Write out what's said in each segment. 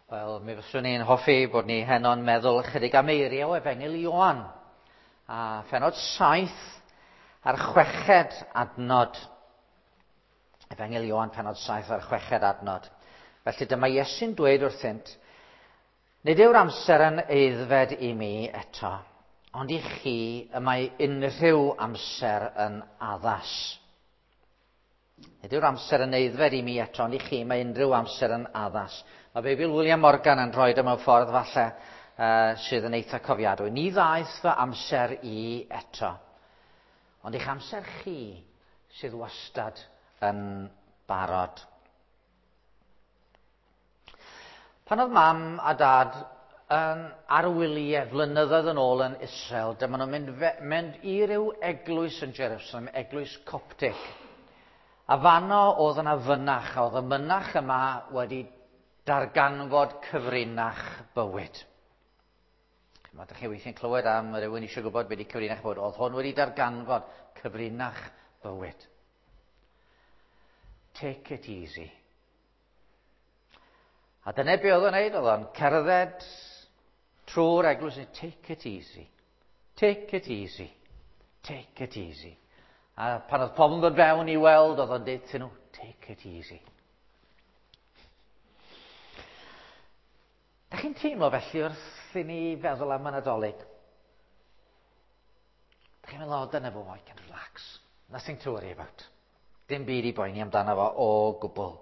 Wel, mi fyswn ni'n hoffi bod ni heno'n meddwl chydig am eiria o Efengyl Ioan. A phenod 7 ar 6 adnod. Efengyl Ioan phenod 7 ar 6 adnod. Felly dyma Iesu'n dweud wrthynt, nid yw'r amser yn aeddfed i mi eto, ond i chi y mae unrhyw amser yn addas. Nid yw'r amser yn aeddfed i mi eto, ond i chi mae unrhyw amser yn addas. Mae Beibl William Morgan yn rhoi mewn ffordd falle sydd yn eitha cofiadwy. Ni ddaeth fy amser i eto, ond eich amser chi sydd wastad yn barod. Pan oedd mam a dad yn arwyliau flynyddoedd yn ôl yn Israel, dyma nhw'n mynd i ryw eglwys yn Jerusalem, eglwys Coptic. A fanno oedd yna fynach, a oedd y mynach yma wedi darganfod cyfrinach bywyd. Mae ydych chi weithio'n clywed am rywun eisiau gwybod beth i cyfrinach bywyd. Oedd hwn wedi darganfod cyfrinach bywyd. Take it easy. A dyna be oedd o'n neud, oedd o'n cerdded trwy'r eglwys, take it easy, take it easy, take it easy. A pan oedd pobl yn dod fewn i weld, oedd o'n deud nhw, take it easy. Da chi'n teimlo felly wrth i ni feddwl am y Nadolig? Da chi'n meddwl, dyna fo, I can relax. Nothing to worry about. Dim byd i boeni amdano fo o gwbl.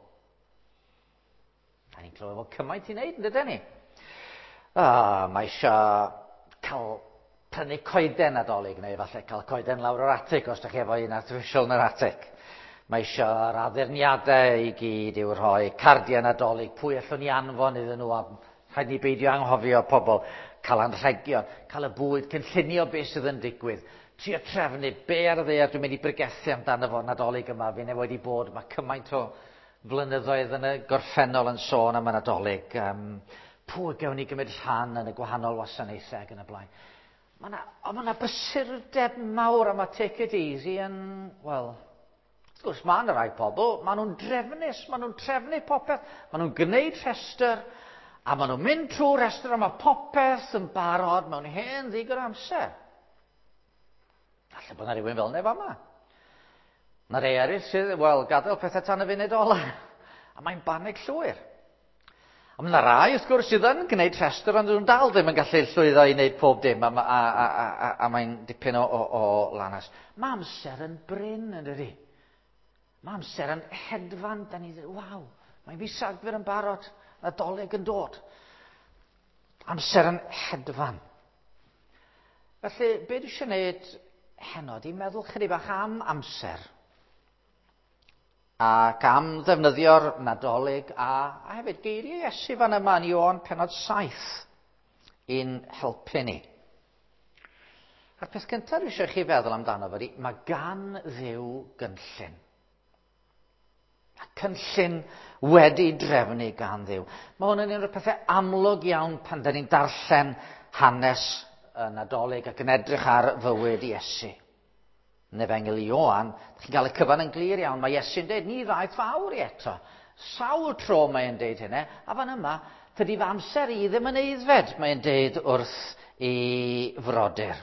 Da ni'n clywed fod cymaint i wneud, yn dydyn ni? Mae eisiau cael prynu coeden Nadolig, neu falle cael coeden lawr o'r atig, os da chi efo un artificial yn yr atig. Mae eisiau addurniadau i gyd i'w rhoi, cardiau Nadolig, pwy allwn ni anfon iddyn nhw, a rhaid ni beidio anghofio pobl, cael anrhegion, cael y bwyd, cynllunio beth sydd yn digwydd, trio trefnu, be ar y ddear dwi'n mynd i bregethu amdano fo Nadolig yma, fi neu wedi bod, mae cymaint o flynyddoedd yn y gorffennol yn sôn am y Nadolig. Pwy gewn ni gymryd rhan yn y gwahanol wasanaethau ac yn y blaen. Mae yna brysurdeb mawr am y take it easy yn, wel, wrth gwrs, mae yna rai pobl, maen nhw'n drefnus, maen nhw'n trefnu popeth, maen nhw'n gwneud rhestr, a maen nhw'n mynd trwy rhestr a mae popeth yn barod mewn hen ddigon amser. Alla bod yna rhywun fel nef yma. Yna rei eraill sydd, wel, gadael pethau tan y funud ola, a mae'n bannig llwyr. A mae yna rai, wrth gwrs, sydd yn gwneud rhestr, ond nhw'n dal ddim yn gallu llwyddo i wneud pob dim, a mae'n dipyn o lanas. Mae amser yn bryn, yn dydi? Mae amser yn hedfan, da ni dweud, waw, mae'n fis Rhagfyr yn barod, Nadolig yn dod. Amser yn hedfan. Felly, be dwi eisiau gwneud heno, di meddwl chydig bach am amser, ac am ddefnyddio'r Nadolig, a hefyd geiriau Iesu fan yma yn Ioan pennod 7 i'n helpu ni. A'r peth cyntaf dwi eisiau chi feddwl amdano fo, mae gan Dduw gynllun. A cynllun wedi drefnu gan Dduw. Mae hwn yn un o'r pethau amlwg iawn pan da ni'n darllen hanes y Nadolig ac yn edrych ar fywyd Iesu. Yn Efengyl Ioan, chi'n cael y cyfan yn glir iawn, mae Iesu'n dweud, ni ddaeth fawr i eto. Sawl tro mae'n dweud hynny, a fan yma, tydi fy amser i ddim yn aeddfed, mae'n dweud wrth i frodyr.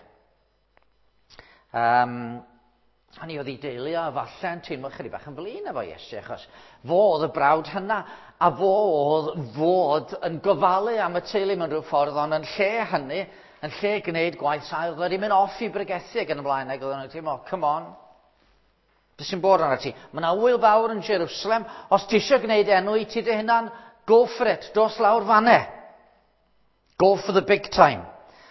Hynny oedd ei deulu a falle yn teimlo chydig bach yn flin efo Iesu, achos fo oedd y brawd hynna, a fo oedd fod yn gofalu am y teulu mewn rhyw ffordd, ond yn lle hynny, yn lle gwneud gwaith sail, oedd wedi mynd off i bregethu ac yn y blaen, ac oedd nhw'n teimlo, come on, beth sy'n bod arna ti? Mae yna wyl fawr yn Jerusalem, os ti eisiau gwneud enw i ti dy hunan, go for it, dos lawr fanne. Go for the big time.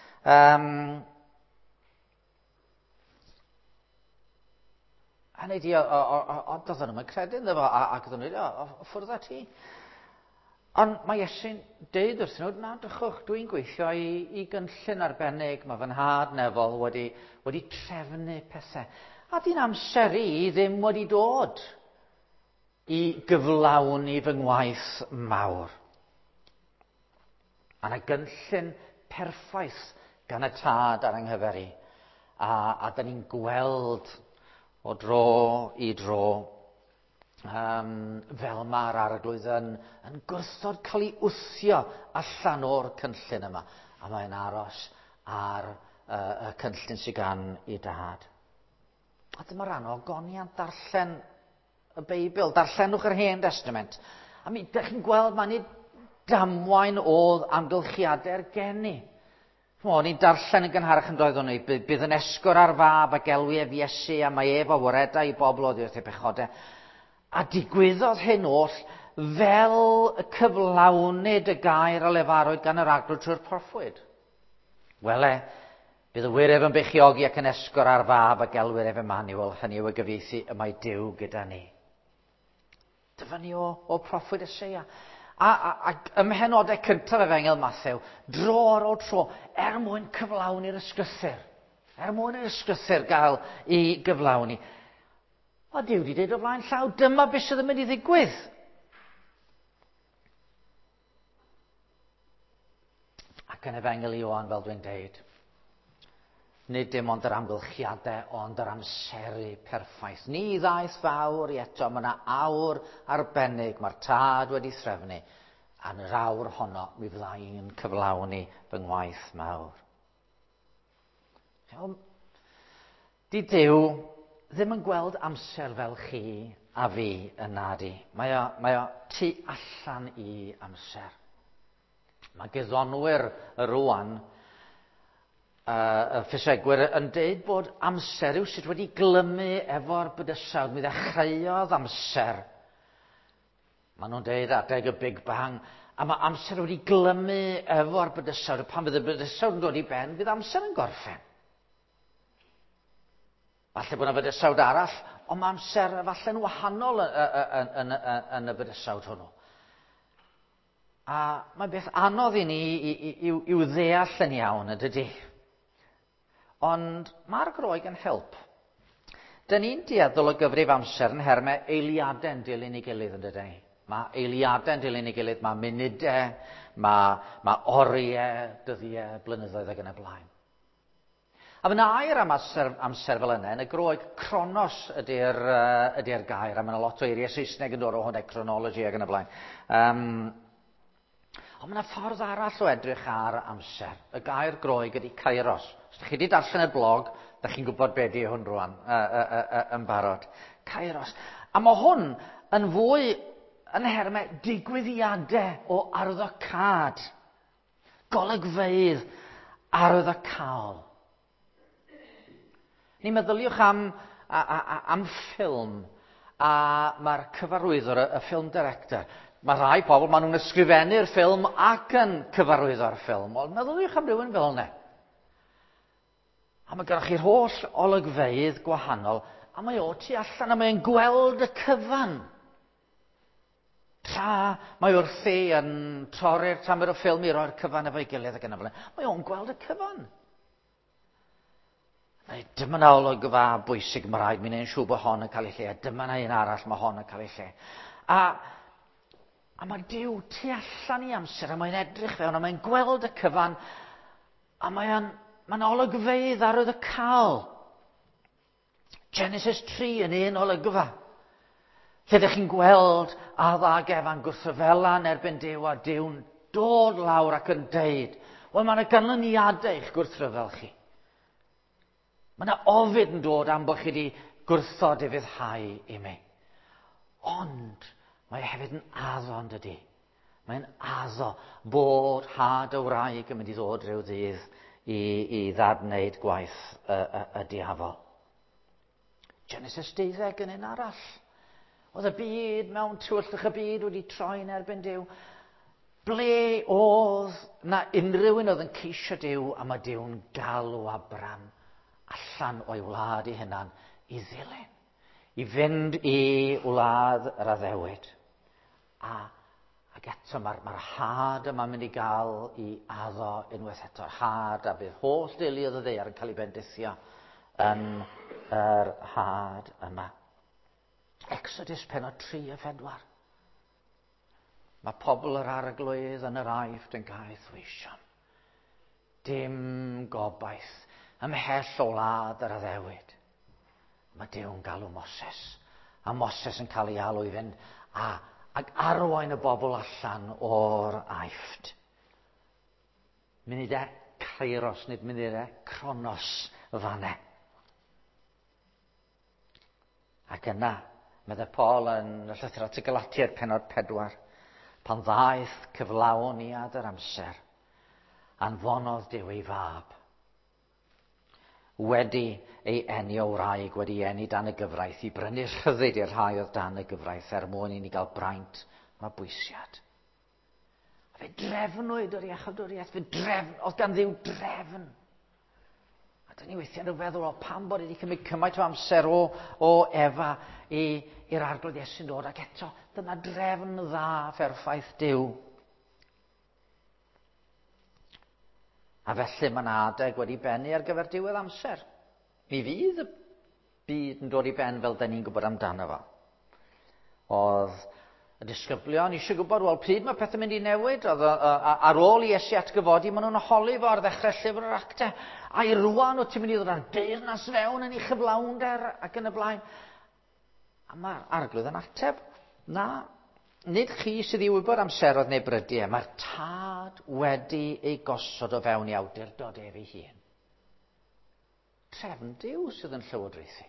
Hynny di, oedd nhw'n credu yn efo, ac oedd nhw'n ffwrdd â ti. Ond mae Iesu'n deud wrth nhw, na, drychwch, dwi'n gweithio i gynllun arbennig, mae fy nhad nefol wedi trefnu pethau. A di'n amser i ddim wedi dod i gyflawni fy ngwaith mawr. A yna gynllun perffaith gan y tad ar ynghyfer i. A da ni'n gweld o dro i dro fel mae'r arglwydd yn gwrthod cael ei wthio allan o'r cynllun yma. A mae'n aros ar y cynllun sydd gan ei dad. A dyma'r anogoniant darllen y Beibl, darllenwch yr Hen Testament. A mi, ydych chi'n gweld, mae'n nid damwain oedd amgylchiadau'r geni. Ni'n darllen yn gynharach yn doedd hwnnw, bydd yn esgor ar fab a gelwi ef Iesu a mae ef a waredau i bobl oedd wrth ei pechodau. A digwyddodd hyn oll fel y cyflawnid y gair a lefarwyd gan yr arglwydd trwy'r proffwyd. Wele, bydd y wiref yn beichiogi ac yn esgor ar fab a gelwyr ef Emmanuel, hynny yw y gyfieithu y mae Duw gyda ni. Dyfynnu o proffwyd Eseia. A ymhenodau cyntaf Efengel Mathew, dro ar ôl tro, mwyn cyflawni'r ysgrythyr. Mwyn yr ysgrythyr gael i gyflawni. A Duw wedi dweud o flaen llaw, dyma beth sydd yn mynd i ddigwydd. Ac yn Efengel Ioan, fel dwi'n deud, nid dim ond yr amgylchiadau, ond yr amseru perffaith. Ni ddaeth fawr i eto, mae yna awr arbennig, mae'r tad wedi threfnu, a yn yr awr honno, mi fydda i'n cyflawni fy ngwaith mawr. Di Duw ddim yn gweld amser fel chi a fi yn nadi. Mae o tu allan i amser. Mae guddonwyr y rwan, y ffisegwyr yn deud bod amser yw sut wedi glymu efo'r bydysawd. Mi ddechreuodd amser. Maen nhw'n deud adeg y Big Bang. A mae amser wedi glymu efo'r bydysawd. Pan fydd y bydysawd yn dod i ben, fydd amser yn gorffen. Falle bod yna bydysawd arall, ond mae amser falle'n wahanol yn y bydysawd hwnnw. A mae beth anodd i ni i'w ddeall yn iawn, ydydi? Ond mae'r Groeg yn help. Dyn ni'n dueddol o gyfrif amser yn hermau eiliadau'n dilyn ei gilydd, yn dydyn ni? Mae eiliadau'n dilyn ei gilydd, mae munudau, mae oriau, dyddiau, blynyddoedd ac yn y blaen. A fyna air am amser fel yna, yn y Groeg, chronos ydy'r gair, a mae yna lot o eiriau Saesneg yn dod o hwnna, chronology ac yn y blaen. Ond mae yna ffordd arall o edrych ar amser. Y gair Groeg ydy kairos. Os ydych chi wedi darllen y blog, ydych chi'n gwybod beth ydy hwn rwan yn barod. Kairos. A mae hwn yn fwy yn hermau digwyddiadau o arddocad. Golygfeydd arddocol. Ni meddyliwch am ffilm, a mae'r cyfarwyddwr, y ffilm director. Mae rhai pobl, maen nhw'n ysgrifennu'r ffilm ac yn cyfarwyddo'r ffilm. Ond meddyliwch am rhywun fel yna. A mae gyda chi'r holl olygfeydd gwahanol, a mae o tu allan, a mae'n gweld y cyfan. Tra mae wrthi yn torri'r tamer o ffilm i roi'r cyfan efo'i gilydd ac yn y blaen. Mae o'n gweld y cyfan. Dyma na olygfa bwysig, mae rhaid mi'n ein siw bod hon yn cael ei lle. Dyma na un arall, mae hon yn cael ei lle. A mae Duw tu allan i amser, a mae'n edrych fewn, a mae'n gweld y cyfan, a mae'n olygfeydd arwyddocaol. Genesis 3 yn un olygfa. Lle ydych chi'n gweld Addag Efan gwrthryfelan erbyn Duw, a Duw'n dod lawr ac yn deud, wel, mae yna ganlyniadau i'ch gwrthryfel chi. Mae yna ofid yn dod am bod chi wedi gwrthod i fyddhau i mi. Ond mae hefyd yn addo, yn dydi? Mae'n addo bod had y wraig yn mynd i ddod rhyw ddydd i ddadwneud gwaith y diafol. Genesis 12 yn un arall. Oedd y byd mewn tywyllwch y byd wedi troi'n erbyn Duw. Ble oedd na unrhyw un oedd yn ceisio Duw, a mae Duw'n galw Abram allan o'i wlad ei hunan i ddilyn. I fynd i wlad yr Addewid. Ac eto mae'r had yma'n mynd i gael i addo unwaith eto'r had, a bydd holl deuluodd y ddaear yn cael ei bendithio yn yr had yma. Exodus pennod 3 a 4. Mae pobl yr arglwydd yn yr Aifft yn cael ddwysion. Dim gobaith ymhell o wlad yr Addewid. Mae Duw'n galw Moses A Moses yn cael ei alw i fynd ac arwain y bobl allan o'r Aifft. Munud e Kairos, nid munud e Cronos fanne. Ac yna, medde Paul yn y llythyr at y Galatiaid pennod 4, pan ddaeth cyflawniad yr amser, anfonodd Duw ei fab. Wedi ei enio wraig, wedi ei eni dan y gyfraith, i brynu rhyddid i'r rhai oedd dan y gyfraith, mwyn i ni gael braint mabwysiad. Fe drefnwyd yr iachawdwriaeth, oedd gan Dduw drefn. A dyn ni weithio yn feddwl, pam bod wedi cymryd cymaint o amser o Efa i'r arglwydd Iesu'n dod, ac eto, dyna drefn dda fferffaith Duw. A felly mae 'na adeg wedi bennu ar gyfer diwedd amser. Mi fydd y byd yn dod i ben fel da ni'n gwybod amdano fo. Oedd y disgyblion eisiau gwybod, wel, pryd mae pethau'n mynd i newid? Oedd ar ôl i Iesu atgyfodi, maen nhw'n holi fo ar ddechrau llyfr yr Actau. A i rwan wyt ti'n mynd i ddod ar deyrnas fewn yn ei chyflawnder ac yn y blaen. A mae'r arglwydd yn ateb, na, nid chi sydd i wybod amseroedd neu brydiau, mae'r tad wedi ei gosod o fewn i awdurdod ef ei hun. Trefn Duw sydd yn llywodraethu.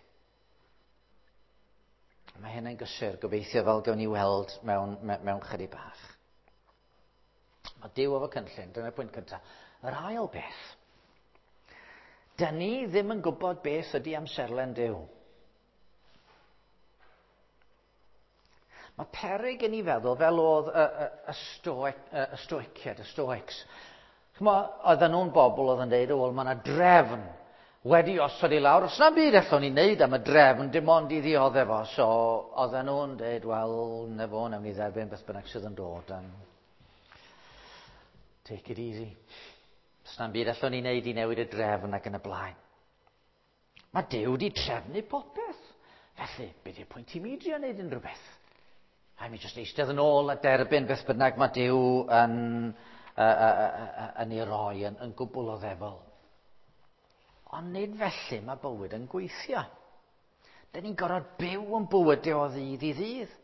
Mae hyn yn gysur, gobeithio fel gawn ni weld mewn chydig bach. Mae Duw efo cynllun, dyna'r pwynt cyntaf. Yr ail beth, dyn ni ddim yn gwybod beth ydy amserlen Duw. Mae peryg yn ei feddwl fel oedd y Stoics. Oedden nhw'n bobl oedd yn dweud, wel, mae yna drefn wedi osod i lawr. Os na'n byd allwn ni'n neud am y drefn, dim ond i ddioddef o. So, oedden nhw'n dweud, wel, na fo, newn ni dderbyn beth bynnag sydd yn dod. Take it easy. Os na'n byd allwn ni'n neud i newid y drefn ac yn y blaen. Mae Duw wedi trefnu popeth. Felly, beth yw'r pwynt i mi drio wneud unrhyw beth? A mi jyst eistedd yn ôl a derbyn beth bynnag mae Duw yn ei roi yn gwbl o ddefol. Ond nid felly mae bywyd yn gweithio. Dyn ni'n gorfod byw yn bywyd o ddydd i ddydd.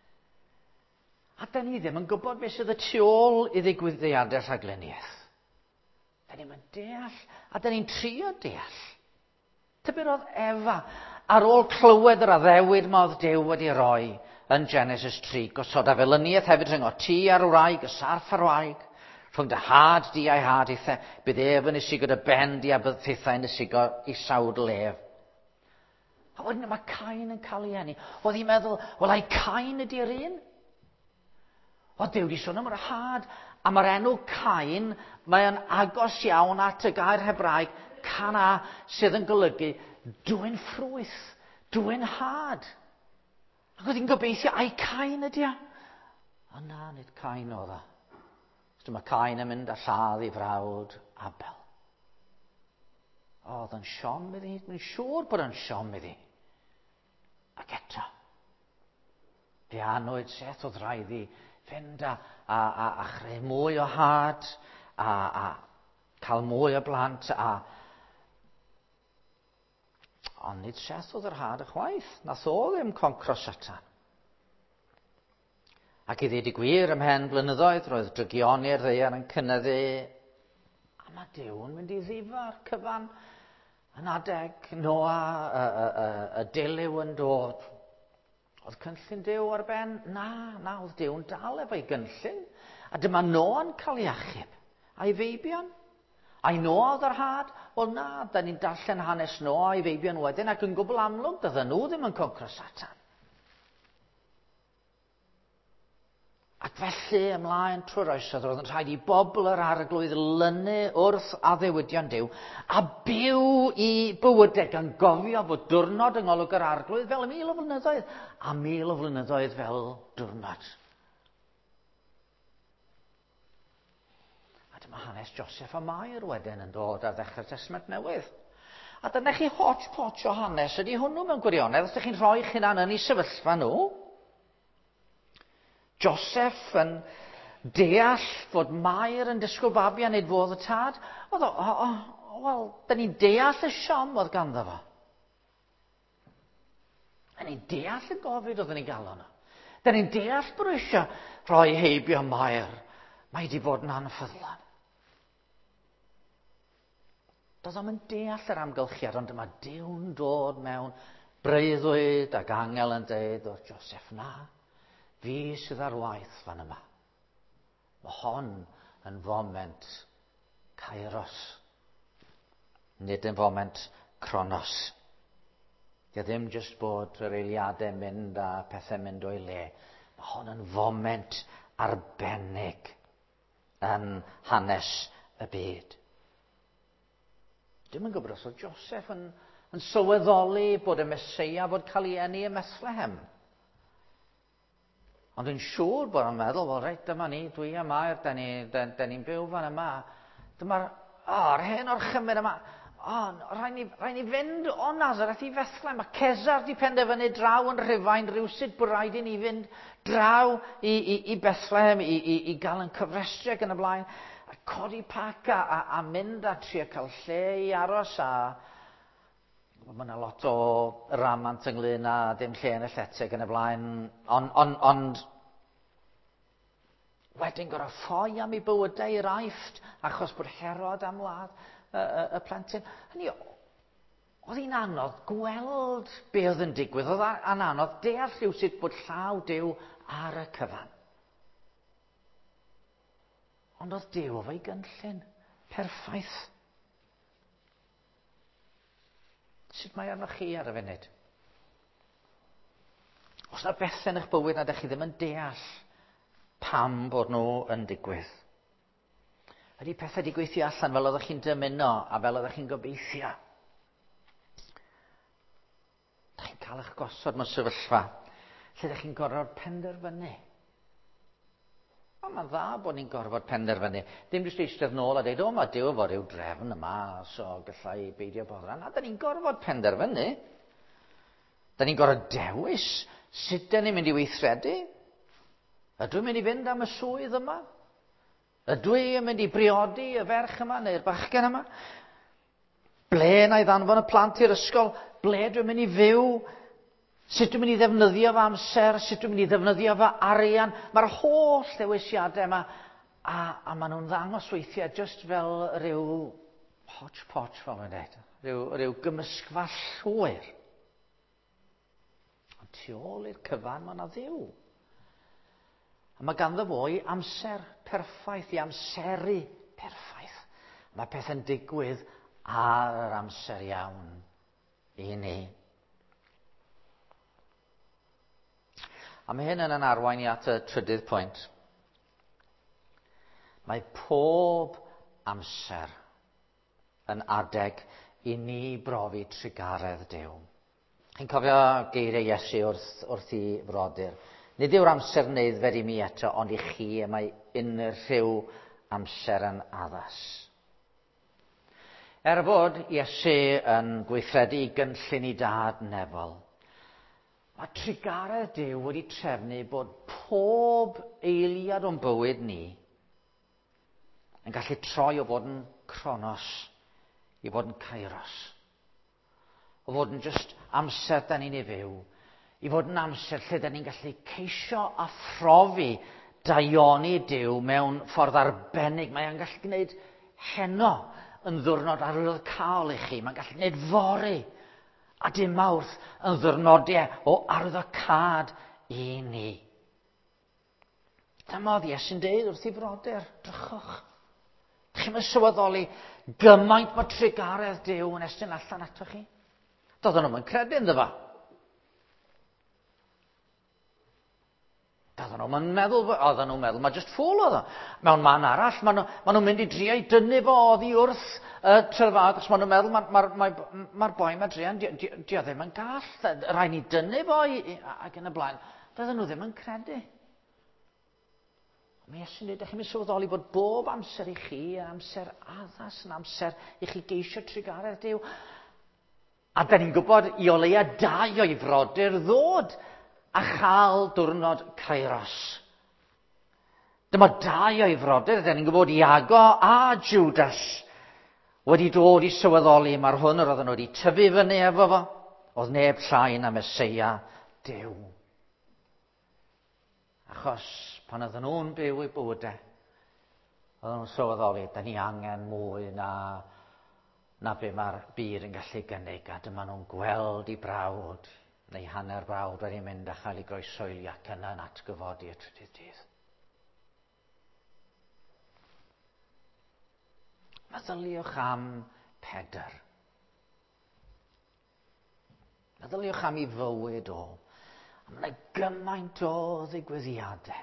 A dyn ni ddim yn gwybod beth sydd y tu ôl i ddigwyddiadau rhagleniaeth. Dyn ni'n deall, a dyn ni'n trio deall. Tybed oedd Efa, ar ôl clywed yr addewid mae oedd Duw wedi roi yn Genesis 3, gosod afelyniaeth hefyd rhwng o ti a'r wraig, y sarff a'r wraig, rhwng dy had di a'i had eitha, bydd ef yn ysig gyda ben di a bydd teithau yn ysig i sawd lef. A wedyn mae Cain yn cael ei eni. Oedd hi'n meddwl, wel, ai Cain ydy'r un? Oedd Duw wedi sôn am yr had, a mae'r enw Cain, mae'n agos iawn at y gair Hebraeg, cana, sydd yn golygu dwyn ffrwyth, dwyn had. Ac oedd hi'n gobeithio, ai Cain ydy o? O na, nid Cain oedd o. Mae Cain yn mynd a lladd ei frawd Abel. Oedd yn siom iddi, dwi'n siŵr bod yn siom iddi. Ac eto, fe anwyd Seth oedd rhaid i fynd a chreu mwy o had, a cael mwy o blant, ond nid Seth oedd yr had y chwaith, nath o ddim concro Satan. Ac i ddweud y gwir ymhen blynyddoedd, roedd drygionau'r ddaear yn cynyddu, a mae Duw yn mynd i ddifa'r cyfan yn adeg Noa, y dilyw yn dod. Oedd cynllun Duw ar ben? Na, oedd Duw'n dal efo'i gynllun. A dyma Noa'n cael ei achub. A'i feibion? A'i Noa oedd yr had? Wel na, da ni'n darllen hanes Noa a'i feibion wedyn, ac yn gwbl amlwg, dydden nhw ddim yn concro Satan. Ac felly ymlaen trwy'r oesoedd, roedd yn rhaid i bobl yr arglwydd lynu wrth addewidion Duw a byw i bywydau gan gofio fod diwrnod yng ngolwg yr arglwydd fel 1000 o flynyddoedd a 1000 o flynyddoedd fel diwrnod. A dyma hanes Joseph a Mair wedyn yn dod ar ddechrau'r Testament Newydd. A dyna chi hodgepodge o hanes ydy hwnnw mewn gwirionedd, os ydych chi'n rhoi eich hunan yn ei sefyllfa nhw. Joseph yn deall fod Mair yn disgwyl babi a nid fodd y tad. Wel, da ni'n deall y siom oedd ganddo fo. Da ni'n deall y gofid oedden ni'n gael hwnna. Da ni'n deall bod eisiau rhoi heibio Mair. Mae wedi bod yn anffyddlon. Doedd o'm yn deall yr amgylchiad, ond dyma Duw'n dod mewn breuddwyd ac angel yn dweud o'r Joseph, na, fi sydd ar waith fan yma. Mae hon yn foment Kairos, nid yn foment Cronos. Dio ddim jyst bod yr eiliadau mynd a pethau mynd o'i le. Mae hon yn foment arbennig yn hanes y byd. Dim yn gwybod os oedd Joseph yn sylweddoli bod y Meseia fod cael ei eni ym Methlehem. Ond dwi'n siŵr bod yn meddwl, wel reit, dyma ni, dwi a Mair, da ni'n byw fan yma. Dyma'r hen orchymyn yma. Rhaid ni fynd o Nazareth i Bethlehem. Mae Cesar di penderfynu draw yn Rhufain rywsut bod rhaid i ni fynd draw i Bethlehem i gael yn cyfrestru ac yn y blaen. A codi pac a mynd a trio cael lle i aros a mae yna lot o ramant ynglyn a dim lle yn y lletig yn y blaen. Ond wedyn gorau ffoi am ei bywydau i'r aifft achos bod Herod am wlad y plentyn. Hynny, oedd hi'n anodd gweld be oedd yn digwydd. Oedd yn anodd deall rhywsut bod llaw Duw ar y cyfan. Ond oedd Duw efo'i gynllun perffaith. Sut mae arnoch chi ar y funud? Os yna bethau yn eich bywyd na ydych chi ddim yn deall pam bod nhw yn digwydd. Ydy pethau wedi gweithio allan fel oeddech chi'n dymuno a fel oeddech chi'n gobeithio. Ydych chi'n cael eich gosod mewn sefyllfa lle ydych chi'n gorfod penderfynu. Mae'n dda bod ni'n gorfod penderfynu. Dim jyst eistedd nôl a dweud, mae Duw efo ryw drefn yma, so gallai beidio boddran. A da ni'n gorfod penderfynu. Da ni'n gorfod dewis sut da ni'n mynd i weithredu. Ydw i'n mynd i fynd am y swydd yma? Ydw i'n mynd i briodi y ferch yma neu'r bachgen yma? Ble na i ddanfon y plant i'r ysgol? Ble dwi'n mynd i fyw? Sut dwi'n mynd i ddefnyddio fy amser? Sut dwi'n mynd i ddefnyddio fy arian? Mae'r holl ddewisiadau yma a maen nhw'n ddangos weithiau just fel rhyw hodgepodge fel mae'n dweud. Rhyw gymysgfa llwyr. Ond tu ôl i'r cyfan mae yna Dduw. A mae ganddo fo i amser perffaith, i amseru perffaith. Mae pethau'n digwydd ar yr amser iawn i ni. A mae hyn yn arwain i at y trydydd pwynt. Mae pob amser yn adeg i ni brofi trigaredd Duw. Chi'n cofio geiriau Iesu wrth i frodyr. Nid yw'r amser neuddfed i mi eto, ond i chi y mae unrhyw amser yn addas. Bod Iesu yn gweithredu i gynllun i dad Nefel, mae trigaredd Duw wedi trefnu bod pob eiliad o'n bywyd ni yn gallu troi o fod yn Cronos i fod yn Kairos. O fod yn just amser da ni'n ei fyw, i fod yn amser lle da ni'n gallu ceisio a phrofi daioni Duw mewn ffordd arbennig. Mae'n gallu gwneud heno yn ddiwrnod arwyddocaol i chi. Mae'n gallu gwneud fori a dim Mawrth yn ddiwrnodau o arwyddocad i ni. Dyma oedd Iesu'n deud wrth i frodyr, drychwch. Chi'n sylweddoli gymaint mae trigaredd Duw yn estyn allan ato chi? Doedden nhw'n credu ynddo fo. Oedden nhw'n meddwl, mae just ffwl oedd o. Mewn man arall, maen nhw'n mynd i drio i dynnu fo oddi wrth trylfad, achos maen nhw'n meddwl, mae'r boi mae drian, dio ddim yn gall, rhaid ni dynnu fo ac yn y blaen. Doedden nhw ddim yn credu. Mae Iesu'n dweud, chi'n sylweddoli bod bob amser i chi yn amser addas, yn amser i chi geisio trigaredd Duw. A da ni'n gwybod i o leia 2 o'i frodyr ddod a chael diwrnod Kairos. Dyma 2 o'i frodyr, da ni'n gwybod Iago a Judas wedi dod i sylweddoli, mae'r hwn yr oedden nhw wedi tyfu fyny efo fo. Oedd neb llai na Meseia Duw. Achos pan oedden nhw'n byw eu bywydau, oedden nhw'n sylweddoli, da ni angen mwy na be mae'r byd yn gallu gynnig, a dyma nhw'n gweld eu brawd, neu hanner brawd wedi mynd a chael ei groeshoelio ac yna'n atgyfodi y trydydd dydd. Meddyliwch am Pedr. Meddyliwch am ei fywyd o. Mae gymaint o ddigwyddiadau.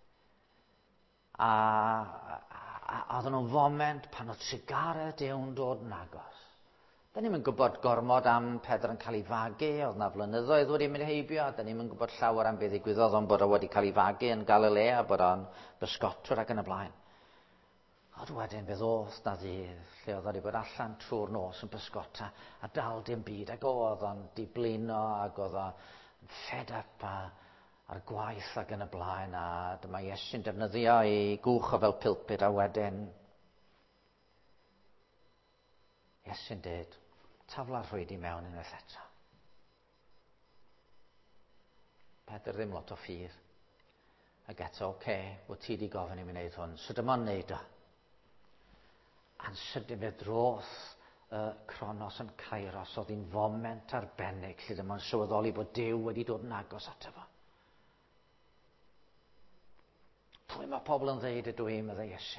A oedden nhw'n foment pan oedd sigarad yw'n dod yn agos. Da ni'n gwybod gormod am Pedr yn cael ei fagu, oedd na flynyddoedd wedi mynd heibio, da ni'n gwybod llawer am beth ddigwyddodd ond bod o wedi cael ei fagu yn Galilea, bod o'n bysgotwr ac yn y blaen. Ond wedyn fydd oth na ddydd, lle oedd wedi bod allan trwy'r nos yn bysgota, a dal dim byd, ac oedd o'n diblino, ac oedd o'n fed up a'r gwaith ac yn y blaen, a dyma Iesu'n defnyddio ei gwch o fel pulpit, a wedyn Iesu'n dweud, tafla'r rhwydi mewn unwaith eto. Pedr ddim lot o ffydd. Ac eto, oce, bod ti di gofyn i mi wneud hwn, so dyma'n wneud o. A'n sydyn fe droth Cronos yn Kairos, oedd hi'n foment arbennig, lle dyma'n sylweddoli bod Duw wedi dod yn agos ato fo. Pwy mae pobl yn ddeud ydw i, meddai Iesu?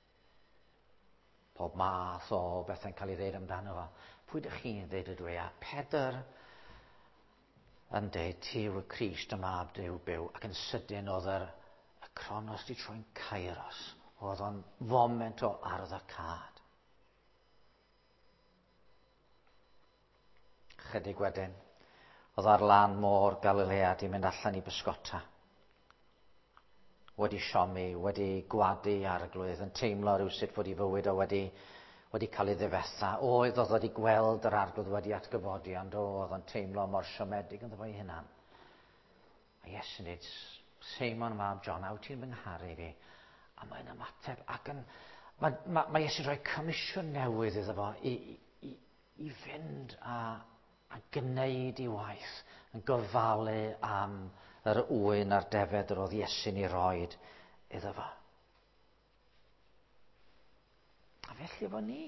Pob math o bethau'n cael ei ddeud amdano fo. Pwy ydych chi'n ddeud ydw i? A Pedr yn dweud, ti yw y Crist y mab Duw byw, ac yn sydyn oedd y Cronos di troi'n Kairos. Oedd o'n foment o ardd y cad. Chydig wedyn, oedd ar lan môr Galilea di mynd allan i bysgota. Wedi siomi, wedi gwadu arglwydd, yn teimlo rywsut fod ei fywyd o wedi cael ei ddifetha. Oedd wedi gweld yr arglwydd wedi atgyfodi, ond oedd yn teimlo mor siomedig yn ddefo'i hunan. A Iesu'n dweud, Seimon mab John, a wyt ti'n fy ngharu fi? A mae'n ymateb, ac mae Iesu'n rhoi comisiwn newydd iddo fo i fynd a gwneud ei waith, yn gofalu am yr ŵyn a'r defed yr oedd Iesu'n ei roed iddo fo. A felly fo ni.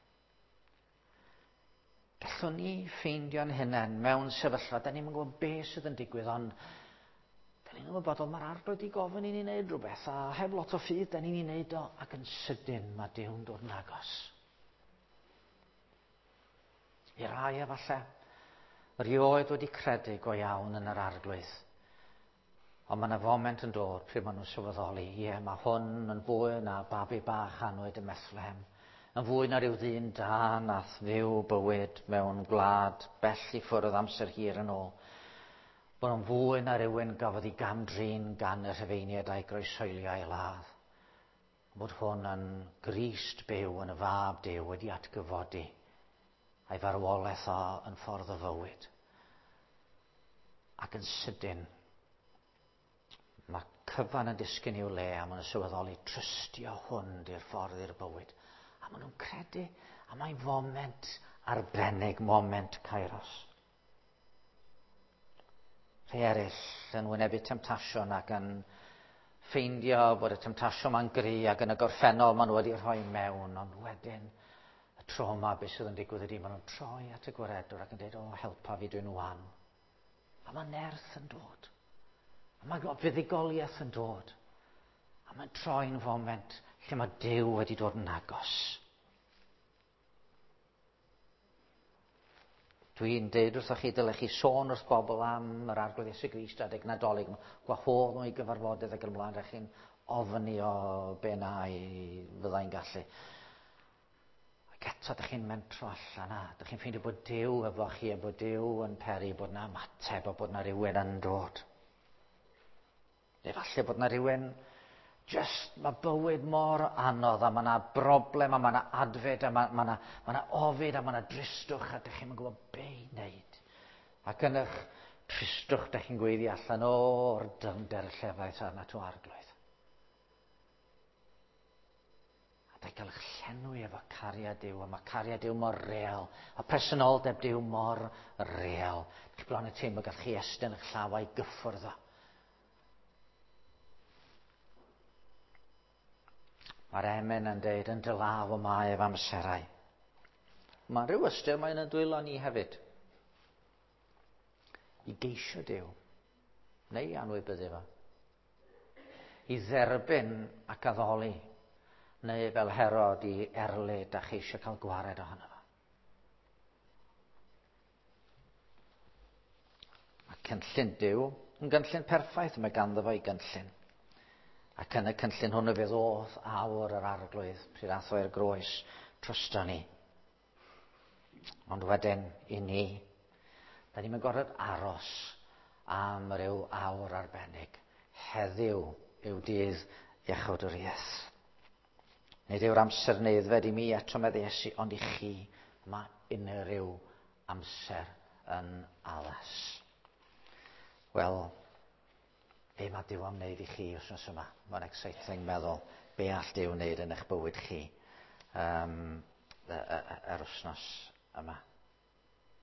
Gallwn ni ffeindio'n hunain mewn sefyllfa, da ni'n gwybod beth sydd yn digwydd, ond da ni'n gwybod mae'r arglwydd i gofyn i ni wneud rhywbeth, a heb lot o ffydd, da ni'n ei wneud o, ac yn sydyn mae Duw'n dod yn agos. I rai efallai, rioed wedi credu go iawn yn yr arglwydd. Ond mae yna foment yn dod pryd maen nhw'n sylweddoli, mae hwn yn fwy na babi bach anwyd y Methlehem, yn fwy na ryw ddyn da nath fyw bywyd mewn gwlad bell i ffwrdd amser hir yn ôl. Bod nhw'n fwy na rywun gafodd ei gamdrin gan y Rhufeiniaid a'i groeshoelio ei ladd. Bod hwn yn Grist byw yn y fab Duw wedi atgyfodi a'i farwolaeth o yn ffordd o fywyd. Ac yn sydyn, mae cyfan yn disgyn i'w le a maen nhw'n sylweddoli trystio hwn di'r ffordd i'r bywyd. A maen nhw'n credu, a mae'n foment arbennig, moment Kairos. Rhai eraill yn wynebu temtasiwn ac yn ffeindio bod y temtasiwn ma'n gry ac yn y gorffennol maen nhw wedi rhoi mewn, ond wedyn y tro yma beth sydd yn digwydd ydy maen nhw'n troi at y gwaredwr ac yn dweud, o helpa fi dwi'n wan. A mae nerth yn dod. A mae fuddugoliaeth yn dod. A mae'n troi'n foment lle mae Duw wedi dod yn agos. Dwi'n deud wrthoch chi dylech chi sôn wrth bobl am yr arglwydd Iesu Grist adeg Nadolig, gwahodd nhw i gyfarfodydd ac yn ymlaen, rhaid chi'n ofni o be na i fyddai'n gallu. Ac eto, ydych chi'n mentro allan a, ydych chi'n ffeindio bod Duw efo chi, a bod Duw yn peri, bod na ymateb, a bod na rywun yn dod. Neu falle bod na rywun, mae bywyd mor anodd, a mae yna broblem, a mae yna adfed, a mae yna ofid, a mae yna dristwch, a ydych chi'n gwybod be i wneud. Ac yn eich tristwch, ydych chi'n gweiddi allan o'r dyfnder llefaith arna to arglwydd. A ydych gael eich llenwi efo cariad Duw, a mae cariad Duw mor real, a personoldeb Duw mor real. Chi bron y teimlo gael chi estyn eich llawau gyffwrdd o. Mae'r emen yn dweud yn dy law y mae ef amserau. Mae rhyw ystyr mae'n yn dwylo ni hefyd. I geisio Duw, neu anwybyddu fo. I dderbyn ac addoli, neu fel Herod i erlyd a cheisio cael gwared ohono fo. Mae cynllun Duw yn gynllun perffaith, mae ganddo fo i gynllun. Ac yn y cynllun hwnnw fydd oedd awr yr arglwydd, pryd ath o i'r groes trwsto ni. Ond wedyn i ni, da ni'n gorfod aros am ryw awr arbennig. Heddiw yw dydd iachawdwriaeth. Nid yw'r amser neuddfed i mi eto meddesu, ond i chi mae unrhyw amser yn alas. Wel, be mae Duw am wneud i chi wrthnos yma? Mae'n exciting meddwl be all Duw wneud yn eich bywyd chi yr wrthnos yma.